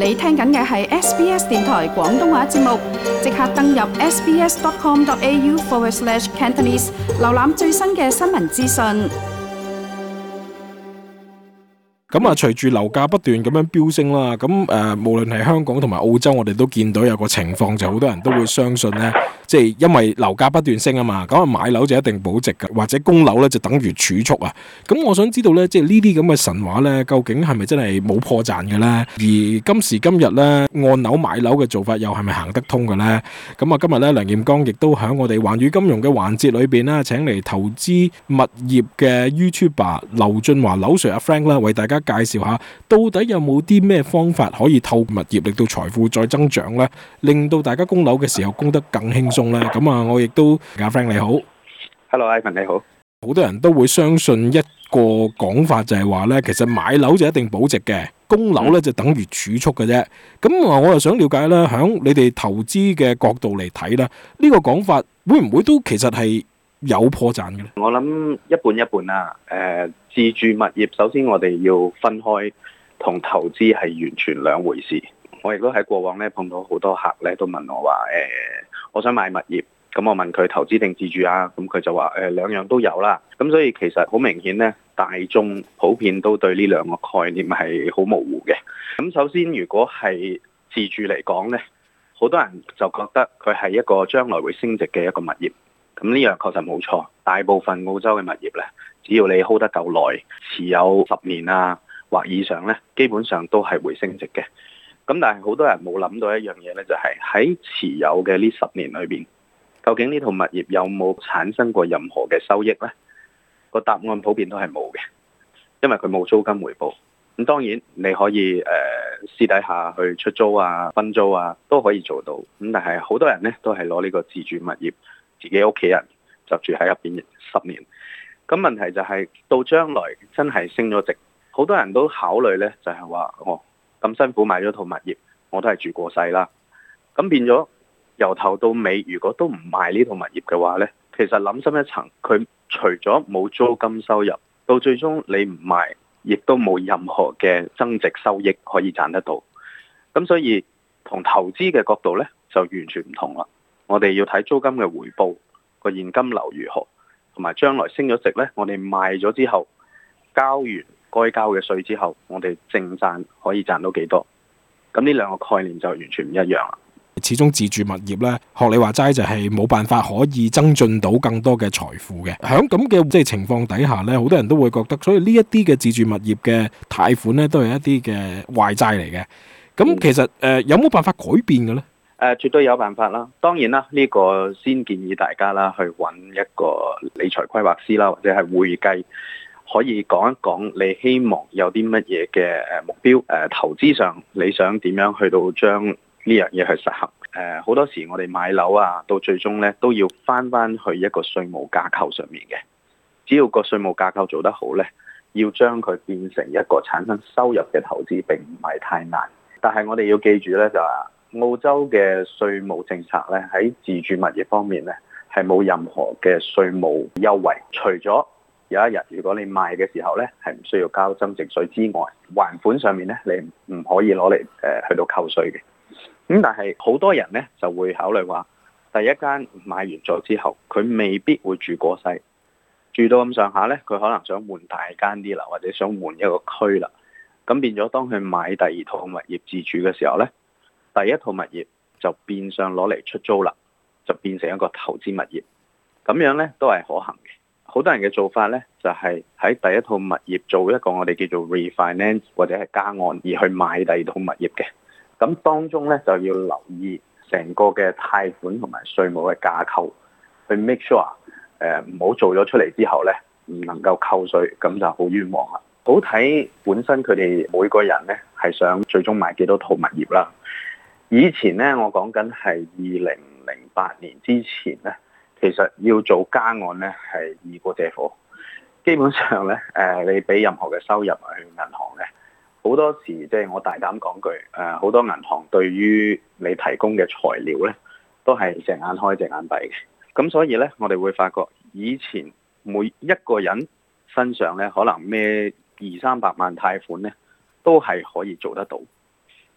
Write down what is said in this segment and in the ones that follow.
你聽緊嘅係 SBS 電台廣東話節目，即刻登入 sbs.com.au/cantonese 瀏覽最新嘅新聞資訊。 咁啊，隨住樓價不斷咁樣飆升啦，咁無論係香港同埋澳洲，我哋都見到有個情況，就好多人都會相信呢，即係因為樓價不斷升啊嘛，咁啊買樓就一定保值㗎，或者供樓咧就等於儲蓄啊。咁我想知道呢，即係呢啲咁嘅神話呢，究竟係咪真係冇破綻嘅呢？而今時今日呢，按樓買樓嘅做法又係咪行得通嘅呢？咁啊，今日呢，梁劍剛亦都喺我哋環宇金融嘅環節裏邊呢，請嚟投資物業嘅 YouTuber 劉俊華劉 Sir 阿 Frank 啦，為大家介紹下到底有冇啲咩方法可以透過物業令到財富再增長呢？令到大家供樓嘅時候供得更輕鬆呢？咁啊，我亦都阿 Frank 你好 ，Hello Ivan 你好。 好多人都會相信一個講法就係話呢，其實買樓就一定保值嘅，供樓呢就等於儲蓄嘅啫。咁我又想了解啦，響你哋投資嘅角度嚟睇啦，呢個講法會唔會都其實係有破綻嘅咧？ 我諗一半一半啦。自住物業首先我哋要分開，同投資係完全兩回事。我亦都喺過往咧碰到好多客咧都問我話，我想買物業，咁我問佢投資定自住啊？咁佢就話兩樣都有啦。咁所以其實好明顯咧，大眾普遍都對呢兩個概念係好模糊嘅。咁首先如果係自住嚟講咧，好多人就覺得佢係一個將來會升值嘅一個物業。咁呢樣確實冇錯，大部分澳洲嘅物業咧，只要你 hold 得夠耐，持有10年啊或以上咧，基本上都係會升值嘅。咁但係好多人冇諗到一樣嘢咧，就係喺持有嘅呢10年裏邊，究竟呢套物業有冇產生過任何嘅收益咧？個答案普遍都係冇嘅，因為佢冇租金回報。咁當然你可以私底下去出租啊、分租啊都可以做到。咁但係好多人咧都係攞呢個自住物業，自己屋企人就住喺入邊10年。咁問題就係到將來真係升咗值，好多人都考慮咧，就係話咁辛苦買咗套物業，我都係住過世啦。咁變咗由頭到尾，如果都唔賣呢套物業嘅話咧，其實諗深一層，佢除咗冇租金收入，到最終你唔賣，亦都冇任何嘅增值收益可以賺得到。咁所以同投資嘅角度咧，就完全唔同啦。我哋要睇租金嘅回報，個現金流如何，同埋將來升咗值咧，我哋賣咗之後，交完該交嘅稅之後，我哋淨賺可以賺到幾多？咁呢兩個概念就完全唔一樣啦。 始終自住物業咧，學你話齋就係冇辦法可以增進到更多嘅財富嘅。喺咁嘅情況底下咧，好多人都會覺得，所以呢一啲嘅自住物業嘅貸款咧，都係一啲嘅壞債嚟嘅。咁其實有冇辦法改變嘅咧？ 絕對有辦法啦。當然啦，呢個先建議大家啦，去揾一個理財規劃師啦，或者係會計，可以講一講你希望有啲乜嘢嘅目標。投資上你想點樣去到將呢樣嘢去實行？好多時我哋買樓啊，到最終咧都要翻去一個稅務架構上面嘅。只要個稅務架構做得好咧，要將佢變成一個產生收入嘅投資並唔係太難。但係我哋要記住咧，就係澳洲嘅稅務政策咧，喺自住物業方面咧係冇任何嘅稅務優惠，除咗有一日如果你賣嘅時候咧係唔需要交增值稅之外，還款上面咧你唔可以攞嚟去到扣稅嘅。咁但係好多人咧就會考慮話，第一間買完咗之後，佢未必會住過世，住到咁上下咧，佢可能想換大間啲啦，或者想換一個區啦。咁變咗，當佢買第二套物業自住嘅時候咧，第一套物業就變相攞嚟出租啦，就變成一個投資物業。咁樣咧都係可行嘅。好多人嘅做法咧，就係喺第一套物業做一個我哋叫做 refinance 或者係加按，而去買第二套物業嘅。咁當中咧就要留意成個嘅貸款同埋稅務嘅架構，去 make sure 唔好做咗出嚟之後咧唔能夠扣稅，咁就好冤枉啦。好睇本身佢哋每個人咧係想最終買幾多套物業啦。以前咧我講緊係2008年之前咧，其實要做加按咧係易過借火。基本上咧你俾任何嘅收入去銀行咧，好多時即係我大膽講句，好多銀行對於你提供嘅材料咧，都係隻眼開隻眼閉嘅。咁所以咧，我哋會發覺以前每一個人身上咧，可能孭200-300萬貸款咧，都係可以做得到。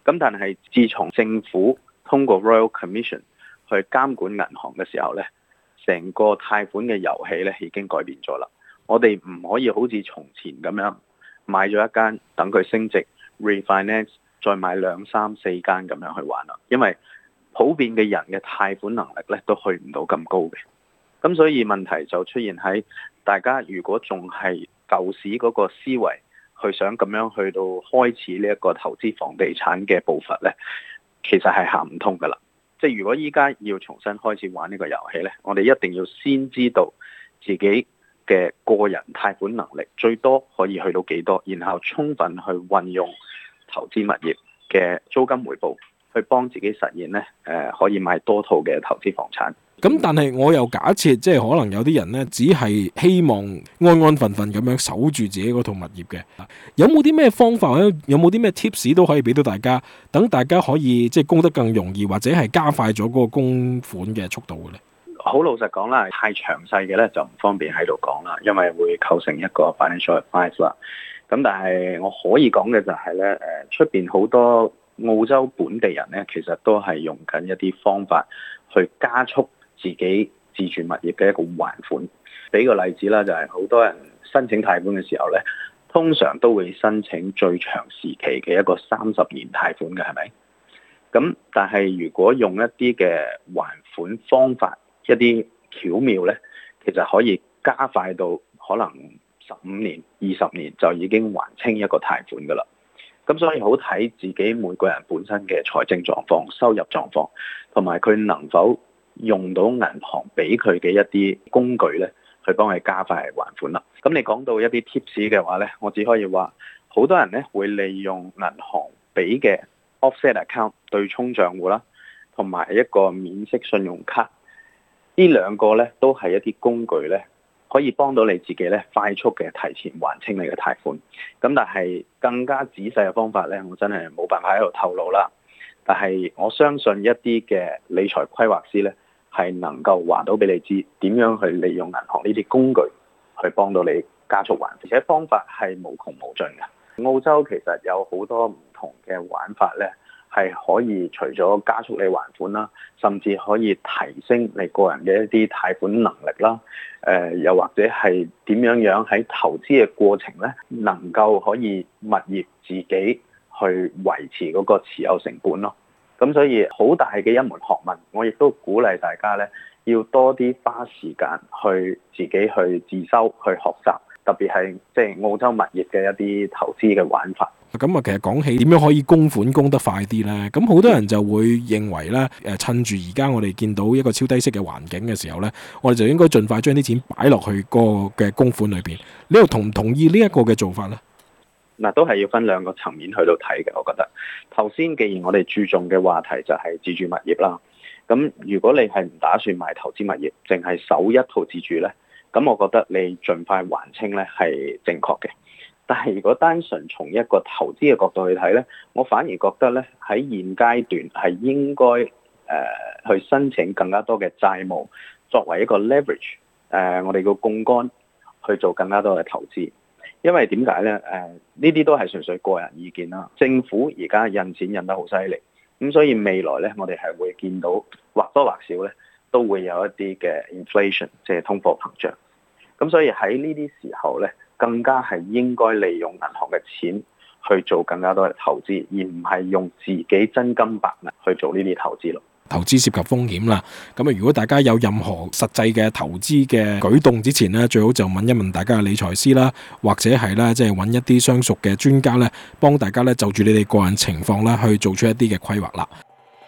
咁但係自從政府通過 Royal Commission 去監管銀行嘅時候呢，成個貸款嘅遊戲呢已經改變咗啦。我哋唔可以好似從前咁樣買咗一間，等佢升值 refinance， 再買2、3、4間咁樣去玩啦。因為普遍嘅人嘅貸款能力呢都去唔到咁高嘅。咁所以問題就出現喺大家如果仲係舊時嗰個思維，去想咁樣去到開始呢一個投資房地產嘅步伐呢，其實係行唔通噶啦。即係如果依家要重新開始玩呢個遊戲呢，我哋一定要先知道自己嘅個人貸款能力最多可以去到幾多，然後充分去運用投資物業嘅租金回報，去幫自己實現呢可以買多套嘅投資房產。 咁但係我又假設，即係可能有啲人呢，只係希望安安分分咁樣守住自己嗰套物業嘅。有冇啲咩方法，有冇啲咩 tips 都可以俾到大家，等大家可以即係供得更容易，或者係加快咗嗰個供款嘅速度嘅咧？ 好老實講啦，太詳細嘅咧就唔方便喺度講啦，因為會構成一個 financial advice 啦。咁但係我可以講嘅就係咧，出邊好多澳洲本地人咧，其實都係用緊一啲方法去加速自己自住物業嘅一個還款。俾個例子啦，就係好多人申請貸款嘅時候咧，通常都會申請最長時期嘅一個30年貸款嘅，係咪？咁但係如果用一啲嘅還款方法，一啲巧妙咧，其實可以加快到可能15年、20年就已經還清一個貸款噶啦。咁所以好睇自己每個人本身嘅財政狀況、收入狀況，同埋佢能否用到銀行俾佢嘅一啲工具咧，去幫佢加快還款啦。咁你講到一啲 tips 嘅話咧，我只可以話，好多人咧會利用銀行俾嘅 offset account 對沖賬戶啦，同埋一個免息信用卡。呢兩個咧都係一啲工具咧，可以幫到你自己咧快速嘅提前還清你嘅貸款。咁但係更加仔細嘅方法咧，我真係冇辦法喺度透露啦。但係我相信一啲嘅理財規劃師咧，係能夠話到俾你知點樣去利用銀行呢啲工具去幫到你加速還，而且方法係無窮無盡嘅。澳洲其實有好多唔同嘅玩法咧，係可以除咗加速你還款啦，甚至可以提升你個人嘅一啲貸款能力啦。又或者係點樣喺投資嘅過程咧，能夠可以物業自己去維持嗰個持有成本咯。咁所以好大嘅一門學問，我亦都鼓勵大家咧，要多啲花時間去自己去自修去學習，特別係即係澳洲物業嘅一啲投資嘅玩法。 咁啊，其實講起點樣可以供款供得快啲呢？咁好多人就會認為咧，趁住而家我哋見到一個超低息嘅環境嘅時候呢，我哋就應該盡快將啲錢擺落去個嘅供款裏邊。你又同唔同意呢一個嘅做法呢？ 嗱，都係要分兩個層面去到睇嘅。我覺得頭先既然我哋注重嘅話題就係自住物業啦，咁如果你係唔打算買投資物業，淨係守一套自住呢，咁我覺得你盡快還清呢係正確嘅。但係如果單純從一個投資嘅角度去睇呢，我反而覺得呢喺現階段係應該去申請更加多嘅債務作為一個 leverage， 我哋個槓桿去做更加多嘅投資。因為點解呢？呢啲都係純粹個人意見啦。政府而家印錢印得好犀利，咁所以未來呢，我哋係會見到或多或少呢都會有一啲嘅 inflation， 即係通貨膨脹。咁所以喺呢啲時候呢，更加係應該利用銀行嘅錢去做更加多嘅投資，而唔係用自己真金白銀去做呢啲投資咯。 投資涉及風險啦，咁啊，如果大家有任何實際嘅投資嘅舉動之前呢，最好就問一問大家嘅理財師啦，或者係咧即係揾一啲相熟嘅專家咧，幫大家咧就住你哋個人情況咧去做出一啲嘅規劃啦。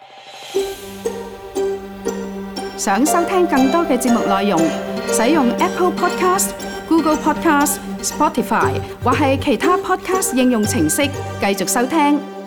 想收聽更多嘅節目內容，使用 Apple Podcast、Google Podcast、Spotify 或係其他 Podcast 應用程式繼續收聽。